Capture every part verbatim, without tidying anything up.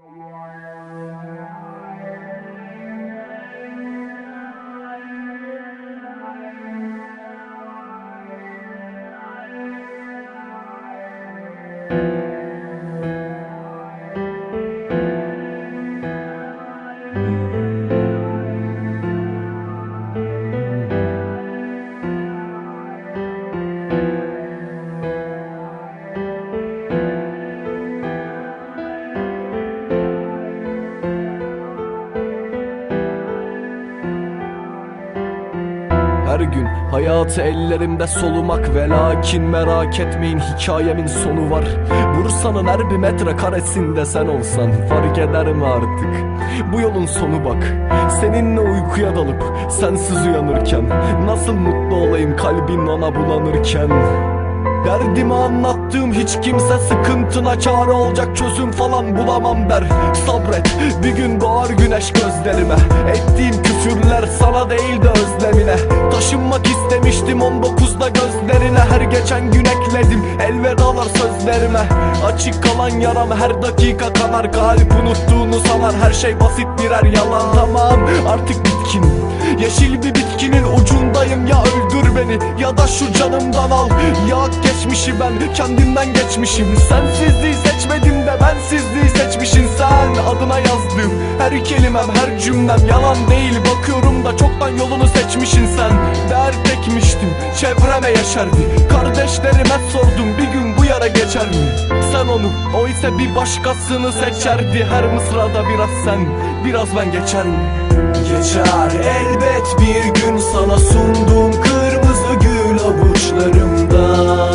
Her gün hayatı ellerimde solumak ve lakin merak etmeyin hikayemin sonu var. Bursa'nın her bir metre karesinde sen olsan fark eder mi artık? Bu yolun sonu bak. Seninle uykuya dalıp sensiz uyanırken nasıl mutlu olayım kalbin ona bulanırken. Derdimi anlattığım hiç kimse sıkıntına çare olacak çözüm falan bulamam der. Sabret, bir gün doğar güneş gözlerime. Ettiğim küfürler sana değil de özlemine. Taşınmak istemiştim on dokuzda gözlerine. Her geçen gün ekledim elvedalar sözlerime. Açık kalan yaram her dakika kanar. Kalp unuttuğunu sanar, her şey basit birer yalan. Tamam artık bitkin, yeşil bir bitkinin ucundayım. Ya öldür beni ya da şu canımdan al. Ya geçmişi ben kendimden geçmişim. Sensizliği seçmedim de bensizliği seçmişsin sen. Adına yazdığım her kelimem her cümlem yalan değil. Bakıyorum da çoktan yolunu seçmişsin sen. Dert ekmiştim çevreme yeşerdi. Kardeşlerime sordum bir gün bu yara geçer mi? Sen onu, o ise bir başkasını seçerdi. Her mısrada biraz sen biraz ben geçer mi? Geçer elbet bir gün sana sunduğum kırmızı gül avuçlarımda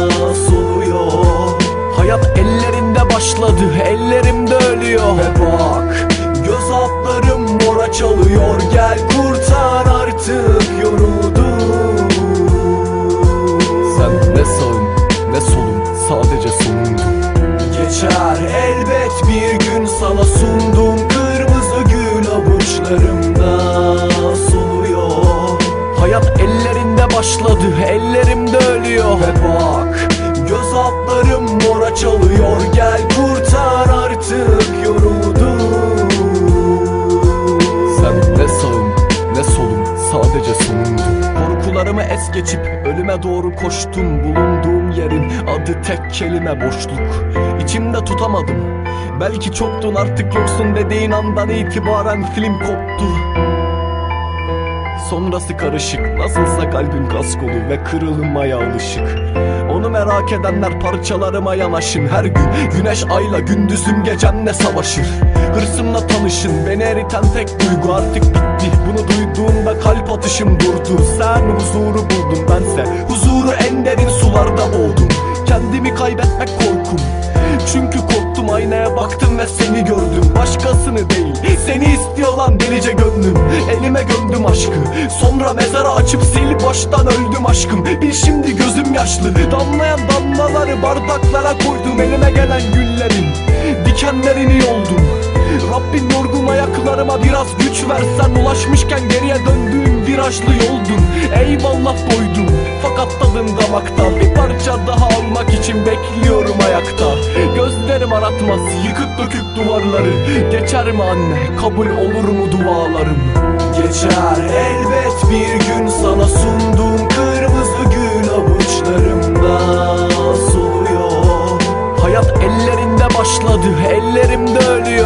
soluyor. Hayat ellerinde başladı, ellerimde ölüyor. Ve bak göz altlarım mora çalıyor. Gel kurtar artık yoruldum. Sen ne sağım ne solum, sadece sonundun. Geçer elbet bir gün sana sunduğum kırmızı gül avuçlarımda soluyor. Hayat ellerinde başladı, ellerimde ölüyor. Ve bak göz altlarım mora çalıyor. Gel kurtar artık yoruldum. Sen ne sağım ne solum, sadece sonundun. Korkularımı es geçip ölüme doğru koştum. Bulunduğum yerin adı tek kelime boşluk. İçimde tutamadım, belki çoktun artık yoksun dediğin andan itibaren film koptu. Sonrası karışık, nasılsa kalbim kaskolu ve kırılmaya alışık. Onu merak edenler parçalarıma yanaşın. Her gün güneş ayla gündüzüm gecemle savaşır. Hırsımla tanışın, beni eriten tek duygu artık bitti. Bunu duyduğumda kalp atışım durdu. Sen huzuru buldun, bense huzuru en derin sularda boğdum. Kendimi kaybetmek korkum, çünkü korktum, aynaya baktım ve seni gördüm. Başkasını değil seni istiyor lan delice gönlüm. Elime gömdüm aşkı, sonra mezara açıp sil baştan öldüm aşkım. Bil şimdi gözüm yaşlı, damlayan damlaları bardaklara koydum. Elime gelen güllerin dikenlerini yoldum. Rabbin yorgun ayaklarıma biraz güç versen. Ulaşmışken geriye döndüğüm virajlı yoldun. Eyvallah doydum, fakat tadım damakta. Bir parça daha almak için bekliyorum ayakta. Gözlerim aratmaz yıkık dökük duvarları. Geçer mi anne, kabul olur mu dualarım? Geçer elbet bir gün sana sunduğum kırmızı gül avuçlarımda soluyor. Hayat ellerinde başladı, ellerimde ölüyor.